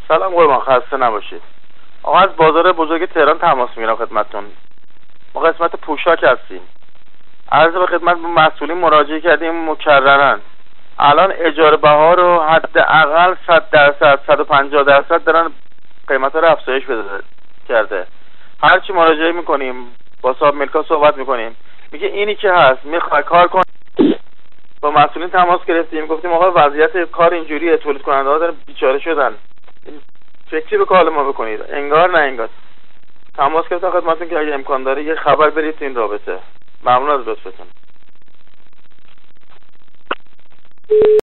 سلام قربان، خسته نباشید. آقا از بازار بزرگ تهران تماس میگیرم خدمتتون. ما قسمت پوشاک هستیم. عرض به خدمت مسئولین مراجعه کردیم مکررن. الان اجاره بها رو حداقل 100%، 150% دارن قیمتا رو افزایش کرده. هرچی مراجعه میکنیم با صاحب ملکا صحبت میکنیم، میگه اینی که هست میخوای کار کن. با مسئولین تماس گرفتیم، گفتیم آقا وضعیت کار اینجوریه، تولید کننده ها دارن بیچاره شدن، فکری به کار ما بکنید. انگار نه انگار. تماس گرفتم خدمتتون که اگه امکان داره یه خبر برید تو این رابطه. ممنون از لطفتون.